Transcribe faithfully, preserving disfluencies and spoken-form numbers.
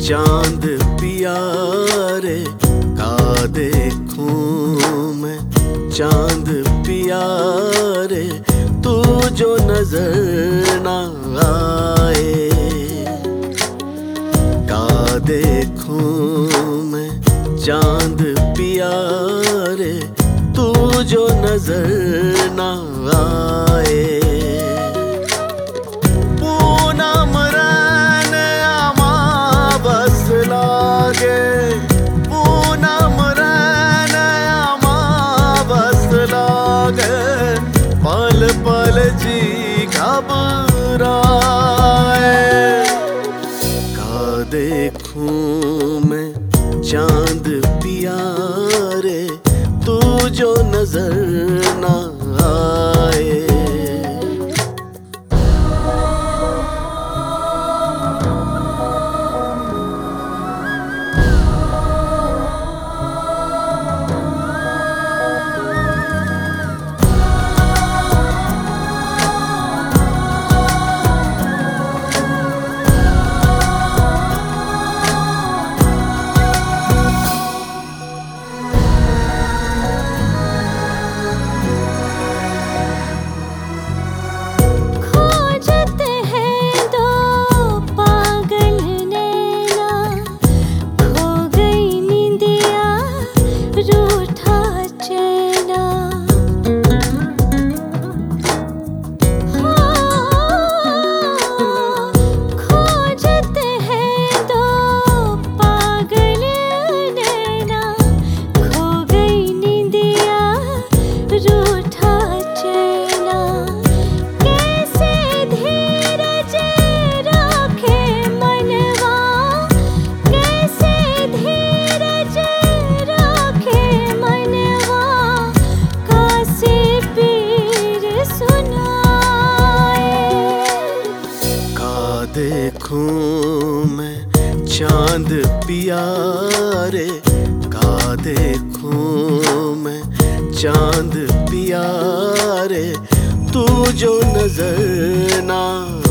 चांद पिया रे का देखूं मैं, चांद पिया रे तू जो नजर ना आए। का देखूं मैं चांद पिया रे तू जो नजर ना आए। पल पल जी घबराए। का देखूं मैं चांद पिया रे तू जो नजर ना आए। देखूं मैं चांद पिया रे का देखूं मैं चांद पिया रे तू जो नजर ना